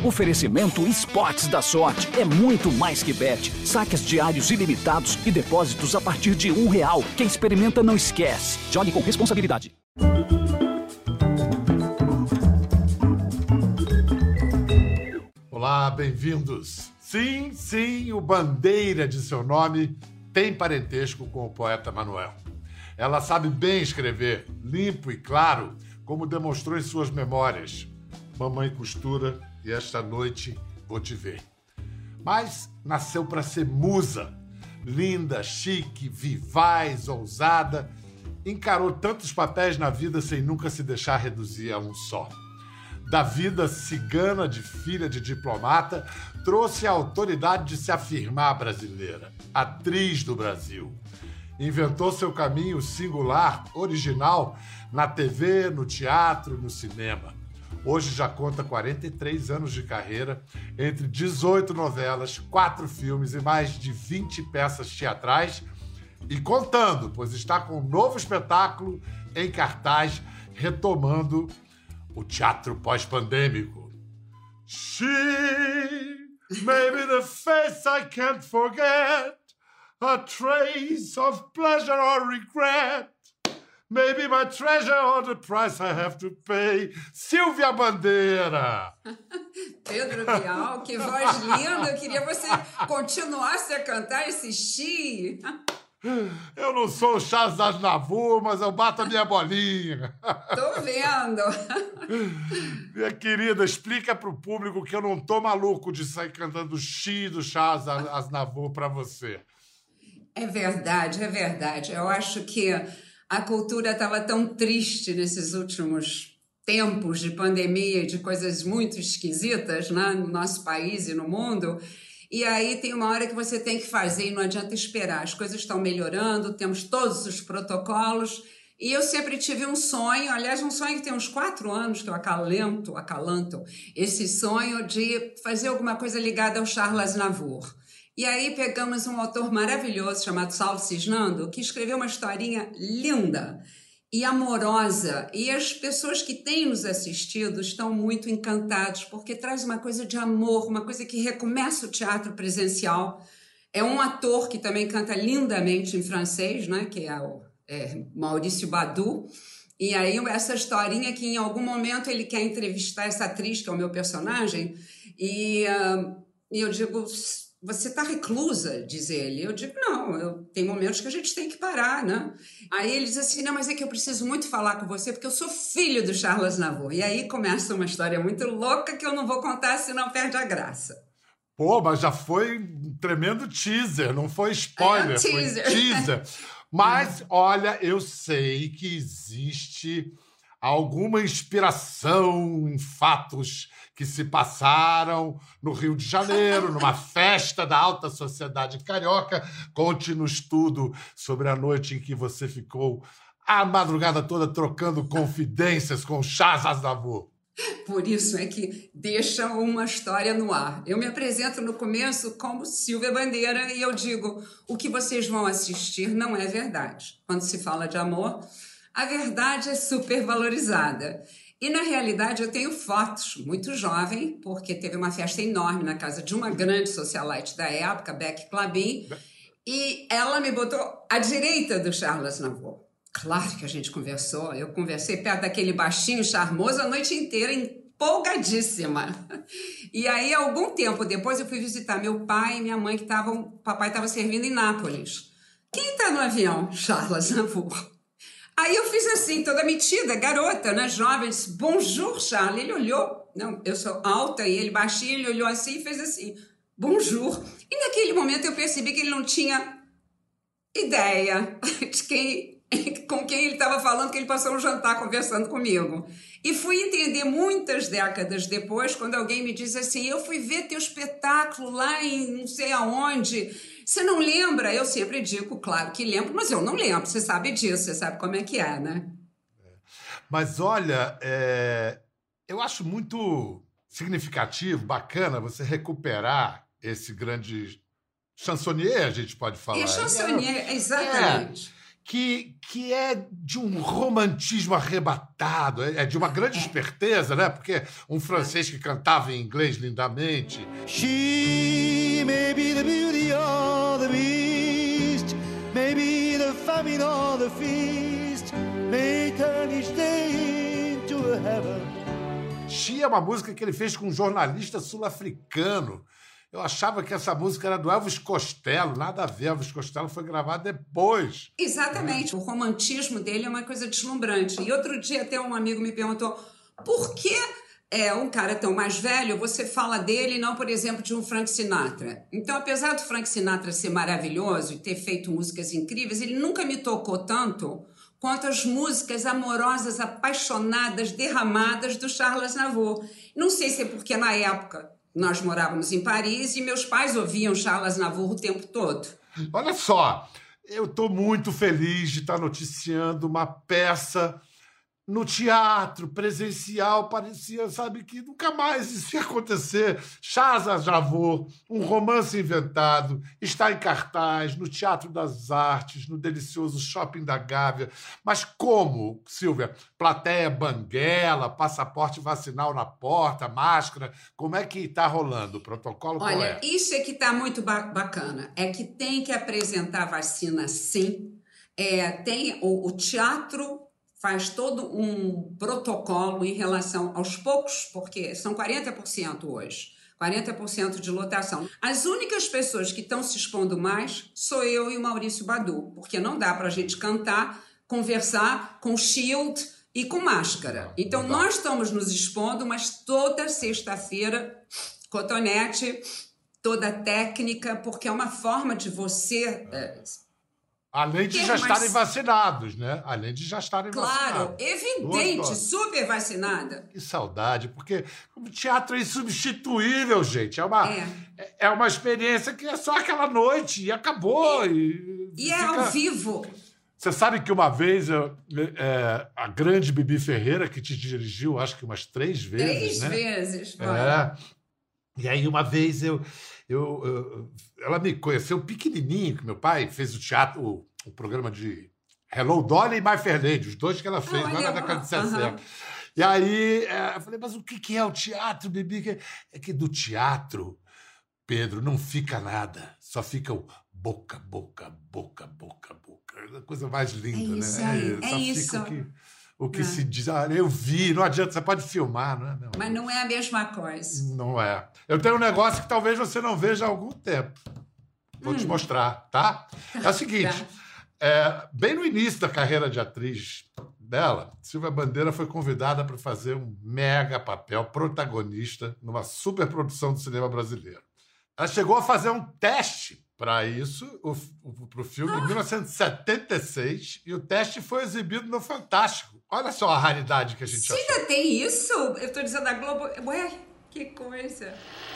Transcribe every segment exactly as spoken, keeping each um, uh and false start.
Oferecimento Esportes da Sorte. É muito mais que bet. Saques diários ilimitados e depósitos a partir de um real. Quem experimenta não esquece. Jogue com responsabilidade. Olá, bem-vindos. Sim, sim, o Bandeira de seu nome tem parentesco com o poeta Manuel. Ela sabe bem escrever, limpo e claro, como demonstrou em suas memórias. Mamãe costura e esta noite vou te ver. Mas nasceu para ser musa. Linda, chique, vivaz, ousada. Encarou tantos papéis na vida sem nunca se deixar reduzir a um só. Da vida cigana de filha de diplomata, trouxe a autoridade de se afirmar brasileira, atriz do Brasil. Inventou seu caminho singular, original, na T V, no teatro, no cinema. Hoje já conta quarenta e três anos de carreira, entre dezoito novelas, quatro filmes e mais de vinte peças teatrais. E contando, pois está com um novo espetáculo em cartaz, retomando o teatro pós-pandêmico. She may be the face I can't forget, a trace of pleasure or regret. Maybe my treasure or the price I have to pay. Silvia Bandeira! Pedro Bial, que voz linda! Eu queria você continuasse a cantar esse Xi. Eu não sou o Charles Aznavour, mas eu bato a minha bolinha. Tô vendo. Minha querida, explica pro público que eu não tô maluco de sair cantando Xi do Charles Aznavour pra você. É verdade, é verdade. Eu acho que a cultura estava tão triste nesses últimos tempos de pandemia e de coisas muito esquisitas, né, no nosso país e no mundo. E aí tem uma hora que você tem que fazer e não adianta esperar. As coisas estão melhorando, temos todos os protocolos. E eu sempre tive um sonho, aliás, um sonho que tem uns quatro anos que eu acalento, acalanto, esse sonho de fazer alguma coisa ligada ao Charles Aznavour. E aí pegamos um autor maravilhoso chamado Saulo Cisnando, que escreveu uma historinha linda e amorosa. E as pessoas que têm nos assistido estão muito encantadas, porque traz uma coisa de amor, uma coisa que recomeça o teatro presencial. É um ator que também canta lindamente em francês, né? Que é o é, Maurício Badu. E aí essa historinha que em algum momento ele quer entrevistar essa atriz, que é o meu personagem, e, uh, e eu digo... Você está reclusa, diz ele. Eu digo, não, eu, tem momentos que a gente tem que parar, né? Aí ele diz assim, não, mas é que eu preciso muito falar com você porque eu sou filho do Charles Aznavour. E aí começa uma história muito louca que eu não vou contar, senão perde a graça. Pô, mas já foi um tremendo teaser, não foi spoiler, é um teaser. foi teaser. Mas, olha, eu sei que existe alguma inspiração em fatos que se passaram no Rio de Janeiro, numa festa da alta sociedade carioca. Conte-nos tudo sobre a noite em que você ficou a madrugada toda trocando confidências com o Charles Aznavour. Por isso é que deixa uma história no ar. Eu me apresento no começo como Silvia Bandeira e eu digo, o que vocês vão assistir não é verdade. Quando se fala de amor, a verdade é supervalorizada. E, na realidade, eu tenho fotos, muito jovem, porque teve uma festa enorme na casa de uma grande socialite da época, Beck Clabin, e ela me botou à direita do Charles Aznavour. Claro que a gente conversou, eu conversei perto daquele baixinho charmoso a noite inteira, empolgadíssima. E aí, algum tempo depois, eu fui visitar meu pai e minha mãe, que estavam, papai estava servindo em Nápoles. Quem está no avião? Charles Aznavour. Aí eu fiz assim, toda metida, garota, né, jovem, disse, bonjour, Charles. Ele olhou, não, eu sou alta e ele baixinho, ele olhou assim e fez assim, bonjour. E naquele momento eu percebi que ele não tinha ideia de quem, com quem ele estava falando, que ele passou um jantar conversando comigo. E fui entender muitas décadas depois, quando alguém me diz assim, eu fui ver teu espetáculo lá em não sei aonde... Você não lembra? Eu sempre digo, claro que lembro, mas eu não lembro. Você sabe disso, você sabe como é que é, né? Mas olha, é... eu acho muito significativo, bacana você recuperar esse grande chansonnier, a gente pode falar. E chansonnier, é... exatamente. É. que, que é de um romantismo arrebatado, é de uma grande esperteza, né? Porque um francês que cantava em inglês lindamente. She may be the beauty or the beast, maybe the famine or the feast, may turn each day into a heaven. She é uma música que ele fez com um jornalista sul-africano. Eu achava que essa música era do Elvis Costello, nada a ver, Elvis Costello foi gravado depois. Exatamente, o romantismo dele é uma coisa deslumbrante. E outro dia até um amigo me perguntou por que é um cara tão mais velho, você fala dele e não, por exemplo, de um Frank Sinatra. Então, apesar do Frank Sinatra ser maravilhoso e ter feito músicas incríveis, ele nunca me tocou tanto quanto as músicas amorosas, apaixonadas, derramadas do Charles Aznavour. Não sei se é porque na época nós morávamos em Paris e meus pais ouviam Charles Aznavour o tempo todo. Olha só, eu estou muito feliz de estar noticiando uma peça no teatro, presencial, parecia, sabe, que nunca mais isso ia acontecer. Charles Aznavour, um romance inventado, está em cartaz, no Teatro das Artes, no delicioso Shopping da Gávea. Mas como, Silvia? Plateia banguela, passaporte vacinal na porta, máscara, como é que está rolando o protocolo? Qual Olha, é? Isso é que está muito ba- bacana, é que tem que apresentar vacina sim, é, tem o, o teatro faz todo um protocolo em relação aos poucos, porque são quarenta por cento hoje, quarenta por cento de lotação. As únicas pessoas que estão se expondo mais sou eu e o Maurício Badu, porque não dá para a gente cantar, conversar com shield e com máscara. Então, nós estamos nos expondo, mas toda sexta-feira, cotonete, toda técnica, porque é uma forma de você... É, Além de já estarem vacinados, né? Além de já estarem claro, vacinados. evidente, super vacinada. Que saudade, porque o teatro é insubstituível, gente. É uma, É. é uma experiência que é só aquela noite e acabou. E, E é fica... ao vivo. Você sabe que uma vez eu, é, a grande Bibi Ferreira, que te dirigiu, acho que umas três vezes, Três né? vezes. É. E aí, uma vez, eu, eu, eu, ela me conheceu pequenininho, que meu pai fez o teatro, o, o programa de Hello, Dolly e My Fair Lady, os dois que ela fez, lá na década de sessenta. Uhum. E aí, é, eu falei, mas o que, que é o teatro, Bibi? É que do teatro, Pedro, não fica nada, só fica o boca, boca, boca, boca, boca. É a coisa mais linda, é isso, né? É, é, é só isso. Fica o que, o que se diz, ah, eu vi, não adianta, você pode filmar, não é? Não, mas não é a mesma coisa. Não é. Eu tenho um negócio que talvez você não veja há algum tempo. Vou hum. te mostrar, tá? É o seguinte, tá. é, bem no início da carreira de atriz dela, Silvia Bandeira foi convidada para fazer um mega papel protagonista numa superprodução do cinema brasileiro. Ela chegou a fazer um teste para isso, para o filme, ah. em mil novecentos e setenta e seis, e o teste foi exibido no Fantástico. Olha só a raridade que a gente Você achou. ainda tem isso? Eu estou dizendo a Globo... Ué, que coisa.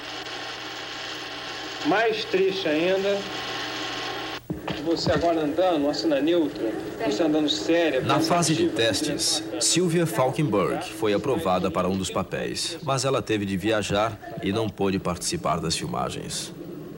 Mais triste ainda, você agora andando, uma cena neutra, você andando séria... Na fase de testes, Sylvia Falkenberg foi aprovada para um dos papéis, mas ela teve de viajar e não pôde participar das filmagens.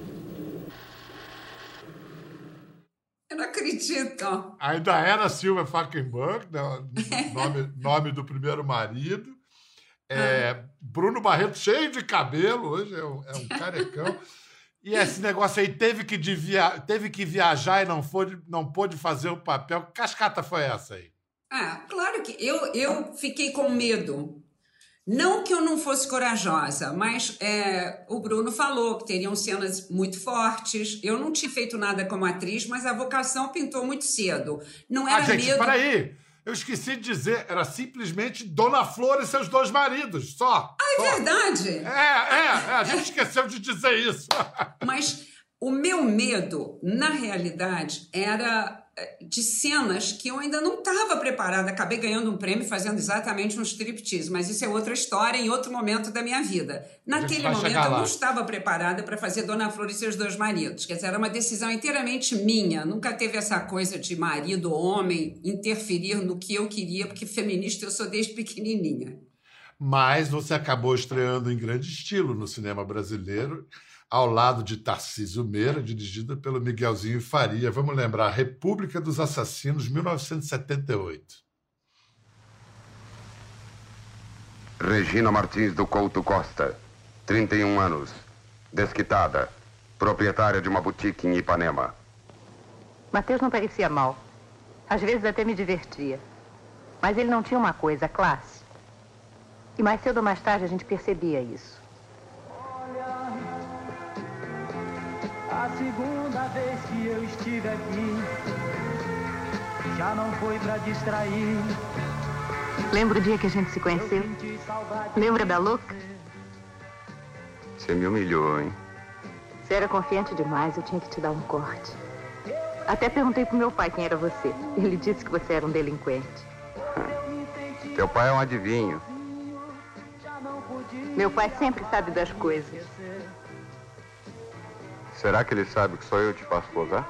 Eu não acredito. Ainda era Sylvia Falkenberg, né? nome, nome do primeiro marido. É, ah. Bruno Barreto, cheio de cabelo, hoje é um, é um carecão. E esse negócio aí teve que, via, teve que viajar e não, foi, não pôde fazer o papel. Que cascata foi essa aí? Ah, claro que eu, eu fiquei com medo. Não que eu não fosse corajosa, mas é, o Bruno falou que teriam cenas muito fortes. Eu não tinha feito nada como atriz, mas a vocação pintou muito cedo. Não era ah, gente, medo... peraí. Eu esqueci de dizer, era simplesmente Dona Flor e seus dois maridos, só. Ah, é só. verdade? É, é, é, a gente esqueceu de dizer isso. Mas o meu medo, na realidade, era de cenas que eu ainda não estava preparada. Acabei ganhando um prêmio fazendo exatamente um striptease, mas isso é outra história em outro momento da minha vida. Naquele momento eu não estava preparada para fazer Dona Flor e seus dois maridos. Quer dizer, era uma decisão inteiramente minha. Nunca teve essa coisa de marido, homem, interferir no que eu queria, porque feminista eu sou desde pequenininha. Mas você acabou estreando em grande estilo no cinema brasileiro ao lado de Tarcísio Meira, dirigida pelo Miguelzinho Faria. Vamos lembrar, República dos Assassinos, mil novecentos e setenta e oito. Regina Martins do Couto Costa, trinta e um anos, desquitada, proprietária de uma boutique em Ipanema. Mateus não parecia mal. Às vezes até me divertia. Mas ele não tinha uma coisa, classe. E mais cedo ou mais tarde a gente percebia isso. Olha, a segunda vez que eu estive aqui, já não foi pra distrair. Lembra o dia que a gente se conheceu? Lembra da louca? Você me humilhou, hein? Você era confiante demais, eu tinha que te dar um corte. Até perguntei pro meu pai quem era você. Ele disse que você era um delinquente. Teu pai é um adivinho. Meu pai sempre sabe das coisas. Será que ele sabe que só eu te faço posar?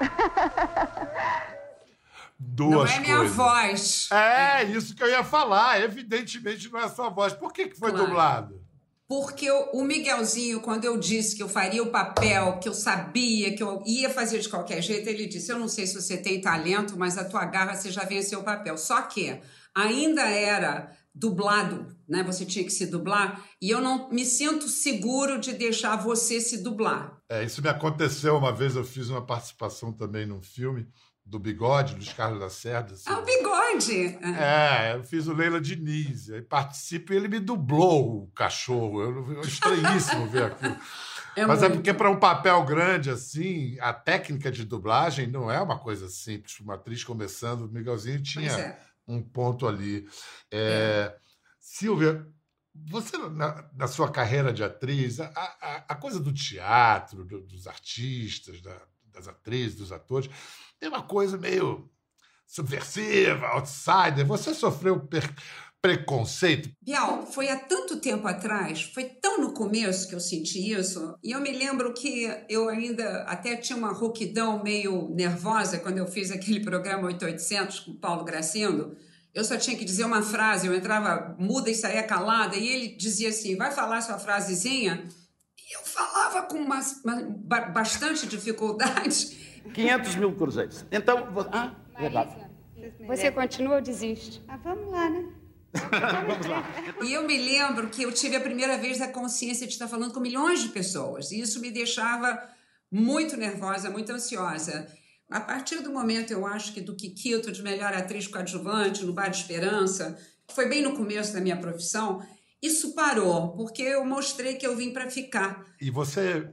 Duas não é minha coisas. voz. É, isso que eu ia falar. Evidentemente não é sua voz. Por que, que foi Claro. dublado? Porque o o Miguelzinho, quando eu disse que eu faria o papel, que eu sabia que eu ia fazer de qualquer jeito, ele disse, eu não sei se você tem talento, mas a tua garra você já venceu o papel. Só que ainda era dublado, né? Você tinha que se dublar, e eu não me sinto seguro de deixar você se dublar. É, isso me aconteceu uma vez, eu fiz uma participação também num filme do Bigode, Luiz Carlos Lacerda. Assim. Ah, o Bigode! É, eu fiz o Leila Diniz, aí participo e ele me dublou o cachorro. Eu, eu estranhíssimo ver aquilo. É Mas muito. é porque para um papel grande assim, a técnica de dublagem não é uma coisa simples. Uma atriz começando, o Miguelzinho tinha Pois é. um ponto ali. É, Silvia, você, na, na sua carreira de atriz, a, a, a coisa do teatro, do, dos artistas, da, das atrizes, dos atores, tem uma coisa meio subversiva, outsider. Você sofreu per- preconceito? Bial, foi há tanto tempo atrás, foi tão no começo que eu senti isso, e eu me lembro que eu ainda até tinha uma rouquidão meio nervosa quando eu fiz aquele programa oito mil e oitocentos com o Paulo Gracindo. Eu só tinha que dizer uma frase, eu entrava muda e saía calada, e ele dizia assim, vai falar sua frasezinha? E eu falava com uma, uma, ba- bastante dificuldade. quinhentos mil cruzeiros. Então, vo- ah, verdade. Você continua ou desiste? Ah, vamos lá, né? Vamos lá. E eu me lembro que eu tive a primeira vez a consciência de estar falando com milhões de pessoas. E isso me deixava muito nervosa, muito ansiosa. A partir do momento, eu acho que do Kikito, de melhor atriz coadjuvante, no Bar de Esperança, foi bem no começo da minha profissão, isso parou, porque eu mostrei que eu vim para ficar. E você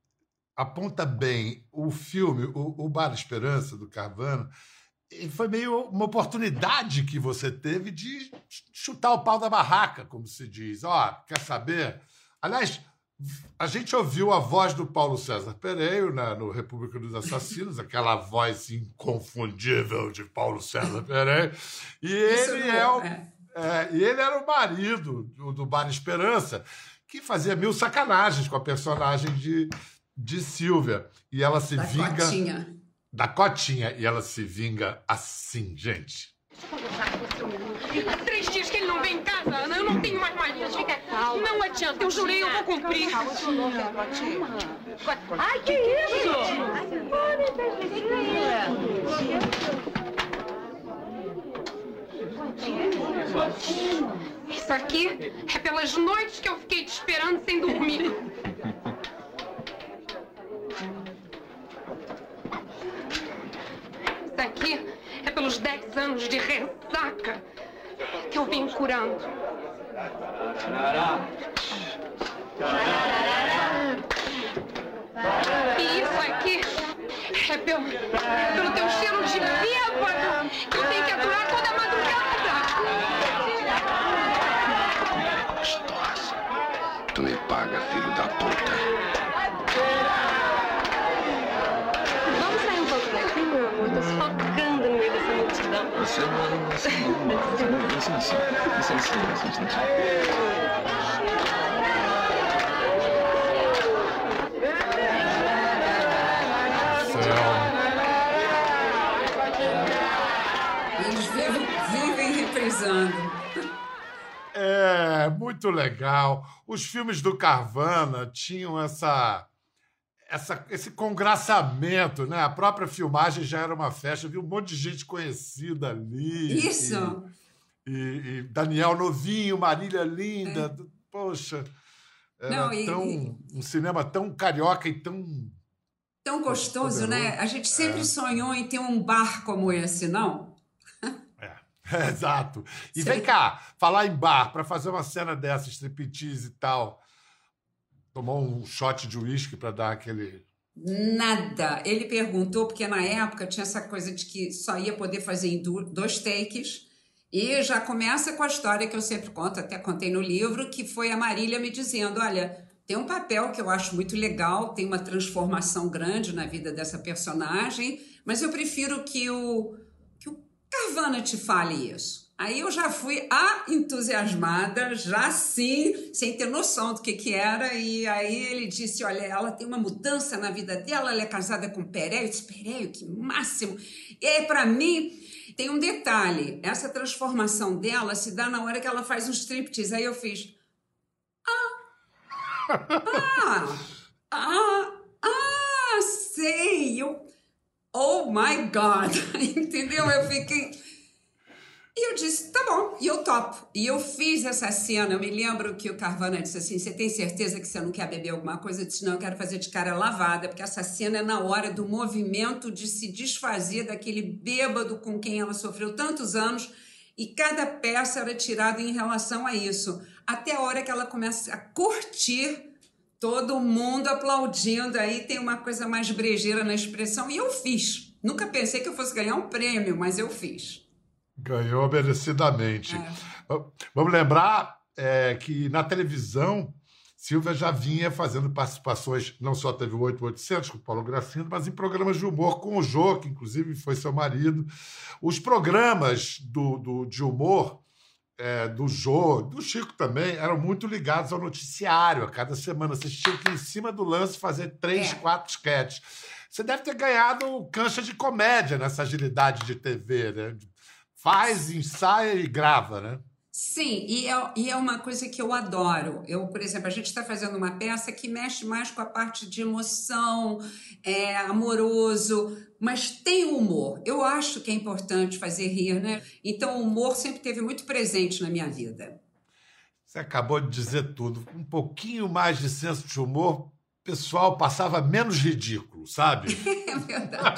aponta bem o filme, o, o Bar Esperança, do Carvana, e foi meio uma oportunidade que você teve de chutar o pau da barraca, como se diz. Ó, quer saber? Aliás, a gente ouviu a voz do Paulo César Pereira na, no República dos Assassinos, aquela voz inconfundível de Paulo César Pereira, e ele, é o, é, e ele era o marido do, do Bar Esperança, que fazia mil sacanagens com a personagem de, de Silvia. E ela se Da vinga... Cotinha. Da Cotinha. E ela se vinga assim, gente. Há três dias que ele não vem em casa, Ana. Eu não tenho mais marido. Fica calma. Não adianta. Eu jurei, eu vou cumprir. Ai, que isso? Isso aqui é pelas noites que eu fiquei te esperando sem dormir. Isso aqui é pelos dez anos de ressaca que eu vim curando. E isso aqui é pelo, pelo teu cheiro de bêbado que eu tenho que aturar toda a madrugada. Gostosa. Tu me paga, filho da puta. Vamos sair um pouco daqui, meu amor? Tô sufocando no meio dessa multidão. Você não... Você não... Licença, licença, licença, licença. Eles vivem, vivem reprisando. É, muito legal. Os filmes do Carvana tinham essa, essa, esse congraçamento, né? A própria filmagem já era uma festa, viu um monte de gente conhecida ali. Isso! E, e, e Daniel novinho, Marília linda. É. Poxa, era Não, e, tão, e... um cinema tão carioca e tão... Tão gostoso, poderoso. Né? A gente sempre é. sonhou em ter um bar como esse, não? É, exato. E Sim. vem cá, falar em bar, para fazer uma cena dessa, striptease e tal, tomou um shot de uísque para dar aquele... Nada. Ele perguntou, porque na época tinha essa coisa de que só ia poder fazer em dois takes, e já começa com a história que eu sempre conto, até contei no livro, que foi a Marília me dizendo, olha, tem um papel que eu acho muito legal, tem uma transformação grande na vida dessa personagem, mas eu prefiro que o... Carvana te fale isso. Aí eu já fui a entusiasmada, já sim, sem ter noção do que que era, e aí ele disse, olha, ela tem uma mudança na vida dela, ela é casada com Pereio, eu disse, Pereio, que máximo. E aí, pra mim, tem um detalhe, essa transformação dela se dá na hora que ela faz um striptease, aí eu fiz, ah, ah, ah, ah, sei, eu... Oh, my God! Entendeu? Eu fiquei... E eu disse, tá bom, e eu topo. E eu fiz essa cena, eu me lembro que o Carvana disse assim, você tem certeza que você não quer beber alguma coisa? Eu disse, não, eu quero fazer de cara lavada, porque essa cena é na hora do movimento de se desfazer daquele bêbado com quem ela sofreu tantos anos, e cada peça era tirada em relação a isso. Até a hora que ela começa a curtir... Todo mundo aplaudindo, aí tem uma coisa mais brejeira na expressão, e eu fiz. Nunca pensei que eu fosse ganhar um prêmio, mas eu fiz. Ganhou merecidamente. É. Vamos lembrar é, que na televisão, Silvia já vinha fazendo participações, não só teve o oito mil e oitocentos com o Paulo Gracindo, mas em programas de humor com o Jô, que inclusive foi seu marido. Os programas do, do, de humor... É, do Jô, do Chico também, eram muito ligados ao noticiário. A cada semana vocês tinham que, em cima do lance, fazer três, é. quatro sketches. Você deve ter ganhado cancha de comédia nessa agilidade de T V, né? Faz, ensaia e grava, né? Sim, e é, e é uma coisa que eu adoro. Eu, por exemplo, a gente está fazendo uma peça que mexe mais com a parte de emoção, é, amoroso, mas tem humor. Eu acho que é importante fazer rir, né? Então, o humor sempre esteve muito presente na minha vida. Você acabou de dizer tudo. Um pouquinho mais de senso de humor, o pessoal passava menos ridículo, sabe? É verdade.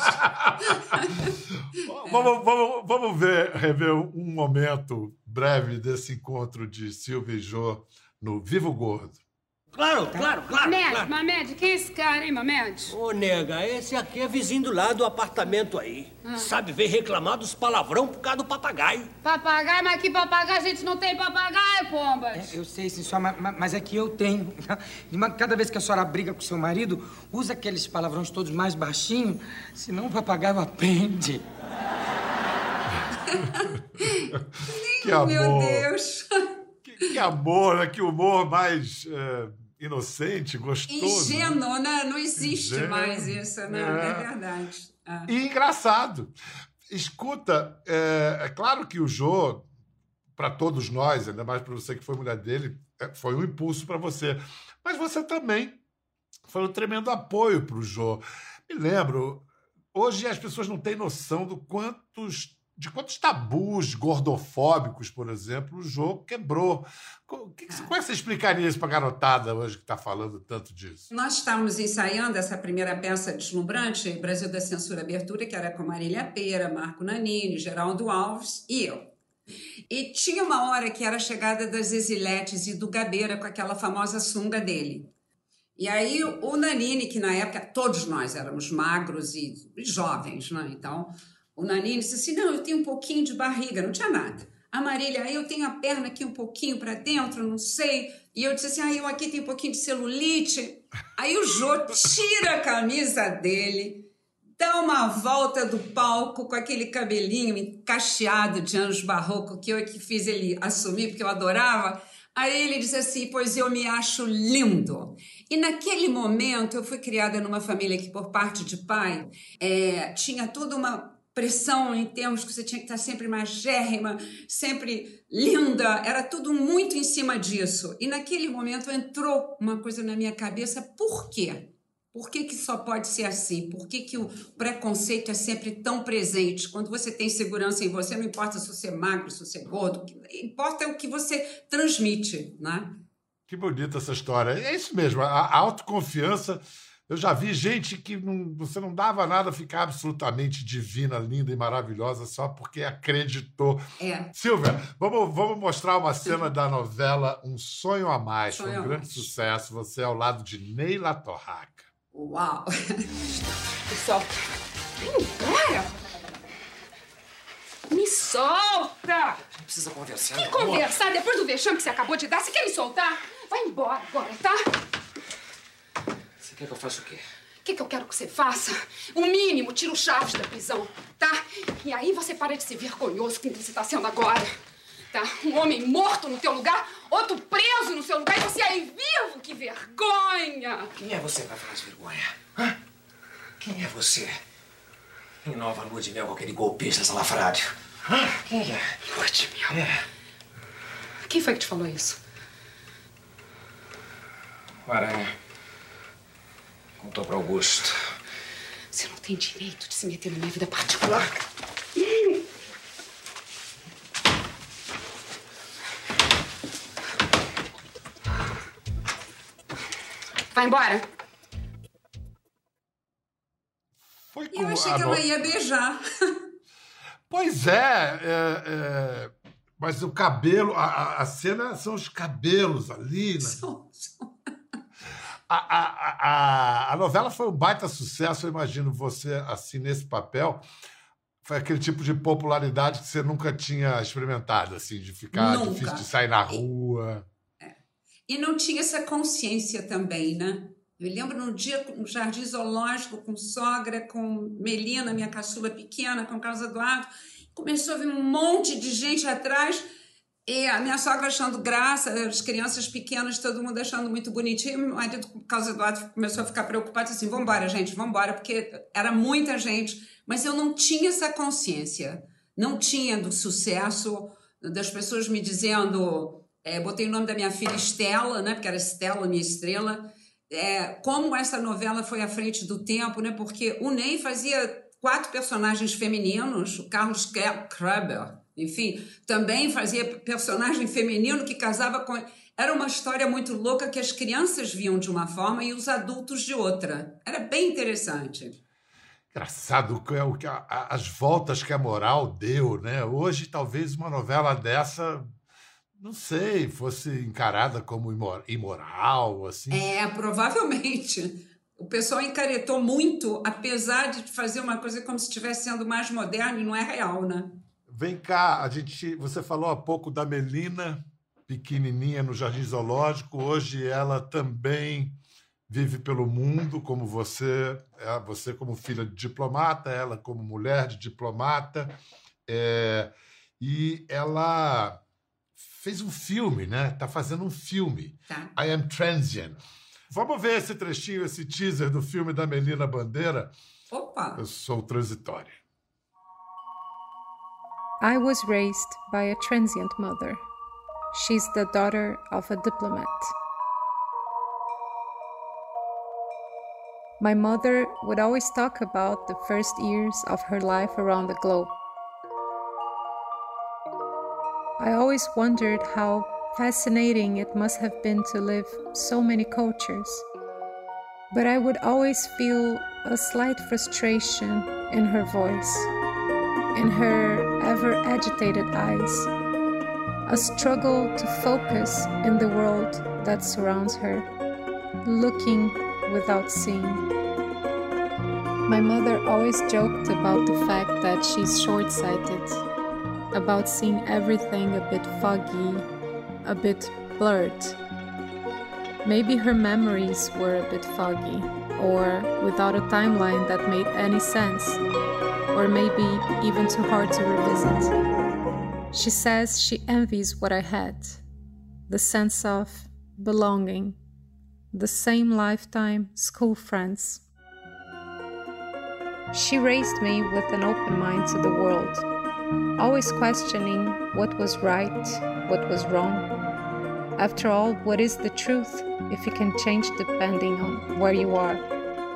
vamos, vamos, vamos ver, rever um momento breve desse encontro de Silvia e Jô no Vivo Gordo. Claro, claro, claro. Mamed, claro. Mamed, quem é esse cara, hein, Mamed? Ô, nega, esse aqui é vizinho do lado do apartamento aí. Ah. Sabe, vem reclamar dos palavrão por causa do papagaio. Papagaio? Mas que papagaio? A gente não tem papagaio, pombas. É, eu sei, sim, só, mas, mas é que eu tenho. Cada vez que a senhora briga com seu marido, usa aqueles palavrões todos mais baixinhos, senão o papagaio aprende. Que amor. Meu Deus. Que, que amor, né? Que humor mais... É... inocente, gostoso. Ingênuo, né? Não existe Ingênuo. mais isso, né? É, é verdade. Ah. E engraçado. Escuta, é, é claro que o Jô, para todos nós, ainda mais para você que foi mulher dele, foi um impulso para você. Mas você também foi um tremendo apoio para o Jô. Me lembro, hoje as pessoas não têm noção do quantos... de quantos tabus gordofóbicos, por exemplo, o Jô quebrou. Como é que você explicaria isso para a garotada hoje que está falando tanto disso? Nós estávamos ensaiando essa primeira peça deslumbrante, Brasil da Censura Abertura, que era com Marília Pêra, Marco Nanini, Geraldo Alves e eu. E tinha uma hora que era a chegada das Exiletes e do Gabeira com aquela famosa sunga dele. E aí o Nanini, que na época todos nós éramos magros e jovens, né? Então... O Nanini disse assim, não, eu tenho um pouquinho de barriga, não tinha nada. A Marília, aí eu tenho a perna aqui um pouquinho para dentro, não sei. E eu disse assim, ah, eu aqui tenho um pouquinho de celulite. Aí o Jô tira a camisa dele, dá uma volta do palco com aquele cabelinho encacheado de anos barroco, que eu que fiz ele assumir, porque eu adorava. Aí ele disse assim, pois eu me acho lindo. E naquele momento eu fui criada numa família que, por parte de pai, é, tinha toda uma... pressão em termos que você tinha que estar sempre magérrima, sempre linda, era tudo muito em cima disso. E naquele momento entrou uma coisa na minha cabeça, por quê? Por que que só pode ser assim? Por que que o preconceito é sempre tão presente? Quando você tem segurança em você, não importa se você é magro, se você é gordo, o que importa é o que você transmite, né? Que bonita essa história. É isso mesmo, a, a autoconfiança. Eu já vi gente que não, você não dava nada, ficar absolutamente divina, linda e maravilhosa só porque acreditou. É. Silvia, vamos, vamos mostrar uma cena da novela Um Sonho a Mais, Sonho foi um a grande Mais. sucesso. Você é ao lado de Neila Torraca. Uau! Pessoal, vem embora! Me solta! Precisa conversar. Que conversar? Depois do vexame que você acabou de dar, você quer me soltar? Vai embora agora, tá? Você quer que eu faça o quê? O que, que eu quero que você faça? O mínimo, tira o Chaves da prisão, tá? E aí você para de ser vergonhoso com o que você tá sendo agora, tá? Um homem morto no teu lugar, outro preso no seu lugar e você aí vivo, que vergonha! Quem é você pra falar de vergonha? Hã? Quem é você? Em nova lua de mel com aquele golpista salafrário. Hã? Quem é? Lua de mel? É. Quem foi que te falou isso? O Aranha. Contou pra Augusto. Você não tem direito de se meter na minha vida particular. Vai embora. Foi Eu achei que ela ia beijar. Pois é, é, é, mas o cabelo, a, a cena são os cabelos ali. Né? São, são. A, a, a, a novela foi um baita sucesso, eu imagino você assim nesse papel. Foi aquele tipo de popularidade que você nunca tinha experimentado, assim, de ficar Nunca. difícil de sair na rua. É. E não tinha essa consciência também, né? Eu lembro num dia no Jardim Zoológico, com sogra, com Melina, minha caçula pequena, com o Carlos Eduardo. Começou a vir um monte de gente atrás e a minha sogra achando graça, as crianças pequenas, todo mundo achando muito bonitinho. Meu marido, o Carlos Eduardo, começou a ficar preocupado, assim, vamos embora, gente, vamos embora, porque era muita gente. Mas eu não tinha essa consciência, não tinha do sucesso, das pessoas me dizendo... É, botei o nome da minha filha Estela, né, porque era Estela, minha estrela. É, como essa novela foi à frente do tempo, né? Porque o Ney fazia quatro personagens femininos, o Carlos Kreber, enfim, também fazia personagem feminino que casava com... Era uma história muito louca que as crianças viam de uma forma e os adultos de outra. Era bem interessante. Engraçado o que a, a, as voltas que a moral deu, né? Hoje, talvez uma novela dessa... não sei, fosse encarada como imoral, assim. É, provavelmente. O pessoal encaretou muito, apesar de fazer uma coisa como se estivesse sendo mais moderno e não é real, né? Vem cá, a gente, você falou há pouco da Melina, pequenininha no Jardim Zoológico. Hoje ela também vive pelo mundo, como você, é, você como filha de diplomata, ela como mulher de diplomata. É, e ela... fez um filme, né? Tá fazendo um filme. Tá. I Am Transient. Vamos ver esse trechinho, esse teaser do filme da Melina Bandeira? Opa! Eu sou transitória. I was raised by a transient mother. She's the daughter of a diplomat. My mother would always talk about the first years of her life around the globe. I always wondered how fascinating it must have been to live so many cultures. But I would always feel a slight frustration in her voice, in her ever-agitated eyes, a struggle to focus in the world that surrounds her, looking without seeing. My mother always joked about the fact that she's short-sighted, about seeing everything a bit foggy, a bit blurred. Maybe her memories were a bit foggy, or without a timeline that made any sense, or maybe even too hard to revisit. She says she envies what I had, the sense of belonging, the same lifetime school friends. She raised me with an open mind to the world, always questioning what was right, what was wrong. After all, what is the truth if it can change depending on where you are?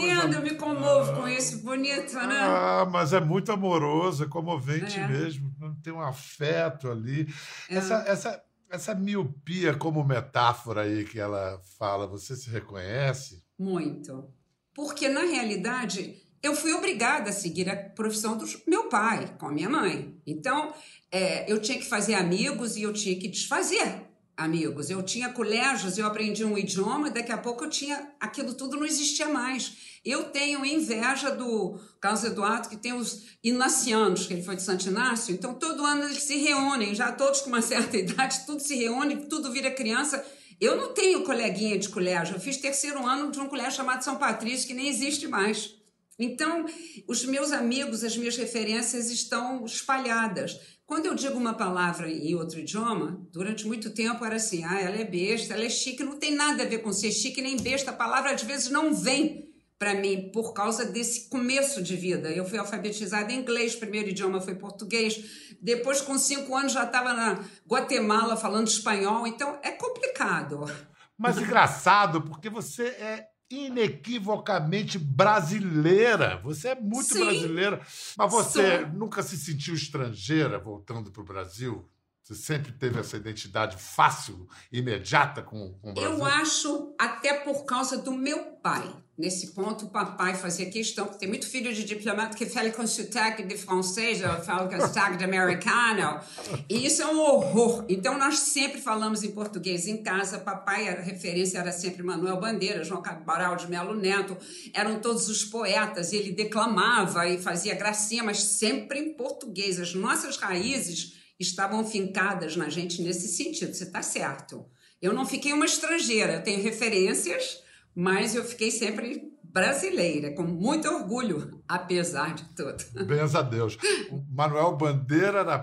vendo? Eu me comovo com isso. Bonito, né? Ah, mas é muito amoroso, é comovente É. mesmo. Tem um afeto ali. É. Essa, essa, essa miopia como metáfora aí que ela fala, você se reconhece? Muito. Porque, na realidade, eu fui obrigada a seguir a profissão do meu pai, com a minha mãe. Então, é, eu tinha que fazer amigos e eu tinha que desfazer amigos. Eu tinha colégios, eu aprendi um idioma, daqui a pouco eu tinha... Aquilo tudo não existia mais. Eu tenho inveja do Carlos Eduardo, que tem os inacianos, que ele foi de Santo Inácio. Então, todo ano eles se reúnem, já todos com uma certa idade, tudo se reúne, tudo vira criança. Eu não tenho coleguinha de colégio. Eu fiz terceiro ano de um colégio chamado São Patrício, que nem existe mais. Então, os meus amigos, as minhas referências estão espalhadas. Quando eu digo uma palavra em outro idioma, durante muito tempo era assim, ah, ela é besta, ela é chique, não tem nada a ver com ser chique nem besta. A palavra, às vezes, não vem para mim por causa desse começo de vida. Eu fui alfabetizada em inglês, primeiro idioma foi português. Depois, com cinco anos, já estava na Guatemala falando espanhol. Então, é complicado. Mas engraçado, porque você é inequivocamente brasileira. Você é muito Sim, brasileira. Mas você sou. nunca se sentiu estrangeira voltando para o Brasil? Você sempre teve essa identidade fácil, imediata com, com o Brasil? Eu acho, até por causa do meu pai. Nesse ponto, o papai fazia questão, porque tem muito filho de diplomata que fala com sotaque de francês, eu falo com sotaque de americano, e isso é um horror. Então, nós sempre falamos em português em casa. Papai, a referência era sempre Manuel Bandeira, João Cabral de Melo Neto, eram todos os poetas, e ele declamava e fazia gracinha, mas sempre em português. As nossas raízes estavam fincadas na gente nesse sentido, você está certo. Eu não fiquei uma estrangeira, eu tenho referências, mas eu fiquei sempre brasileira, com muito orgulho, apesar de tudo. Benza a Deus. O Manuel Bandeira era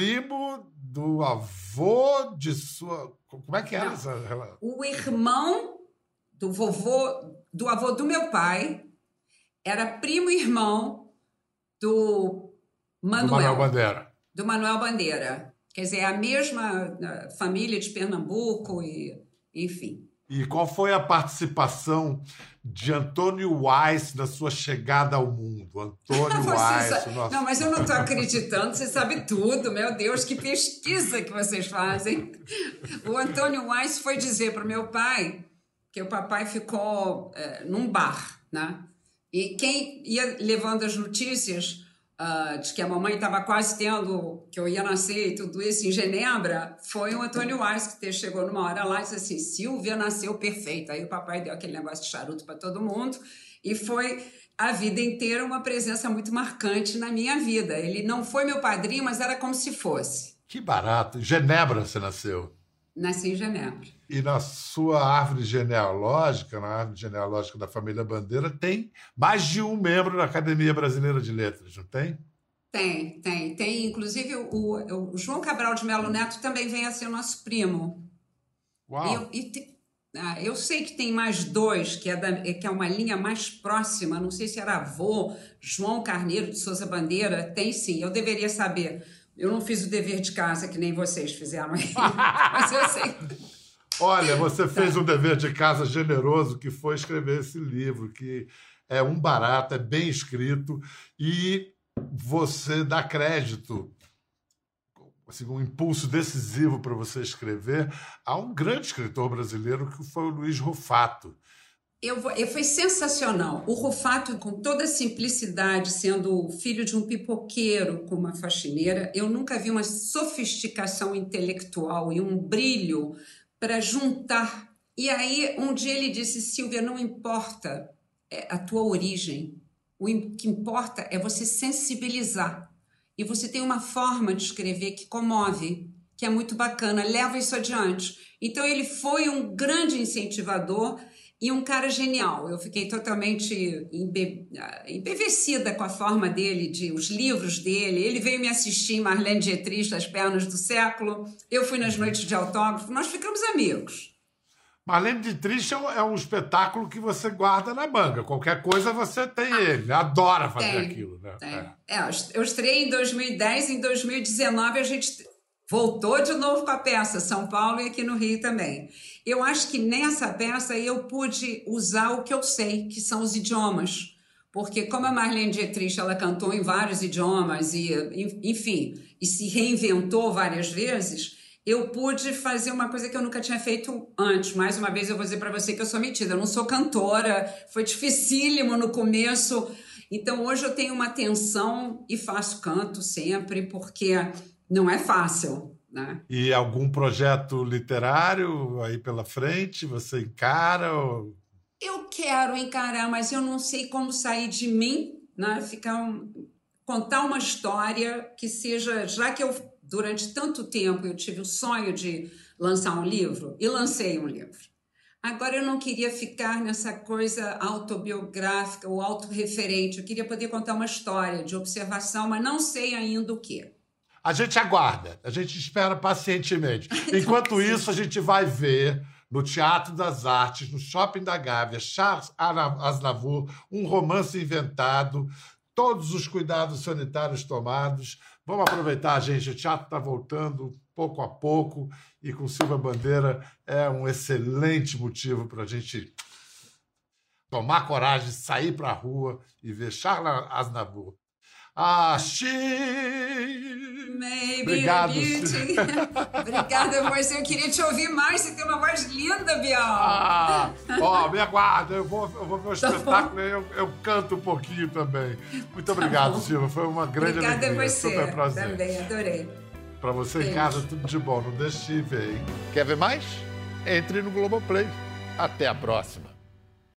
primo do avô de sua... Como é que era Não. essa relação? O irmão do vovô, do avô do meu pai, era primo irmão do Manuel. Do Manuel Bandeira. Do Manuel Bandeira. Quer dizer, é a mesma uh, família de Pernambuco, e, enfim. E qual foi a participação de Antônio Weiss na sua chegada ao mundo? Antônio Weiss. Sabe... Nosso... Não, mas eu não estou acreditando, você sabe tudo, meu Deus, que pesquisa que vocês fazem. O Antônio Weiss foi dizer para o meu pai que o papai ficou é, num bar, né? E quem ia levando as notícias uh, de que a mamãe estava quase tendo, que eu ia nascer e tudo isso em Genebra, foi o Antônio Weiss, que chegou numa hora lá e disse assim, Silvia nasceu perfeita. Aí o papai deu aquele negócio de charuto para todo mundo e foi a vida inteira uma presença muito marcante na minha vida. Ele não foi meu padrinho, mas era como se fosse. Que barato. Em Genebra você nasceu? Nasci em Genebra. E na sua árvore genealógica, na árvore genealógica da família Bandeira, tem mais de um membro da Academia Brasileira de Letras, não tem? Tem, tem. Tem, inclusive, o, o João Cabral de Melo Neto também vem a ser nosso primo. Uau! Eu, e te, ah, eu sei que tem mais dois, que é, da, que é uma linha mais próxima, não sei se era avô, João Carneiro de Souza Bandeira, tem sim, eu deveria saber. Eu não fiz o dever de casa que nem vocês fizeram aí, mas eu sei. Olha, você fez um dever de casa generoso, que foi escrever esse livro, que é um barato, é bem escrito, e você dá crédito, assim, um impulso decisivo para você escrever, a um grande escritor brasileiro, que foi o Luiz Rufato. Eu, eu, foi sensacional. O Rufato, com toda a simplicidade, sendo filho de um pipoqueiro com uma faxineira, eu nunca vi uma sofisticação intelectual e um brilho para juntar. E aí, um dia ele disse, Silvia, não importa a tua origem, o que importa é você sensibilizar. E você tem uma forma de escrever que comove, que é muito bacana, leva isso adiante. Então, ele foi um grande incentivador e um cara genial. Eu fiquei totalmente embe... embevecida com a forma dele, de, os livros dele. Ele veio me assistir em Marlene Dietrich, As Pernas do Século. Eu fui nas noites de autógrafo. Nós ficamos amigos. Marlene Dietrich é um espetáculo que você guarda na manga. Qualquer coisa você tem ah, ele. Adora fazer tem, aquilo. Né? Tem. É. É, eu estreiei em dois mil e dez. Em dois mil e dezenove a gente voltou de novo com a peça, São Paulo e aqui no Rio também. Eu acho que nessa peça eu pude usar o que eu sei, que são os idiomas. Porque como a Marlene Dietrich, ela cantou em vários idiomas, e, enfim, e se reinventou várias vezes, eu pude fazer uma coisa que eu nunca tinha feito antes. Mais uma vez eu vou dizer para você que eu sou metida, eu não sou cantora, foi dificílimo no começo. Então hoje eu tenho uma atenção e faço canto sempre, porque não é fácil, né? E algum projeto literário aí pela frente, você encara? Ou... Eu quero encarar, mas eu não sei como sair de mim, né? Ficar um, contar uma história que seja... Já que eu, durante tanto tempo, eu tive o sonho de lançar um livro, e lancei um livro. Agora, eu não queria ficar nessa coisa autobiográfica ou autorreferente. Eu queria poder contar uma história de observação, mas não sei ainda o quê. A gente aguarda, a gente espera pacientemente. Enquanto isso, a gente vai ver... no Teatro das Artes, no Shopping da Gávea, Charles Aznavour, um romance inventado, todos os cuidados sanitários tomados. Vamos aproveitar, gente, o teatro está voltando pouco a pouco e com Silvia Bandeira é um excelente motivo para a gente tomar coragem, sair para a rua e ver Charles Aznavour. Ah, she... Maybe Obrigado, beauty. Obrigada, você. Eu queria te ouvir mais. Você tem uma voz linda, Bial. Ah, ó, me aguarda. Eu vou, eu vou ver o espetáculo e eu, eu canto um pouquinho também. Muito obrigado, Silvia. Foi uma grande Obrigada alegria. a você. Super prazer. Também, adorei. Pra você Beijo. em casa, tudo de bom. Não deixe de ver, hein? Quer ver mais? Entre no Globoplay. Até a próxima.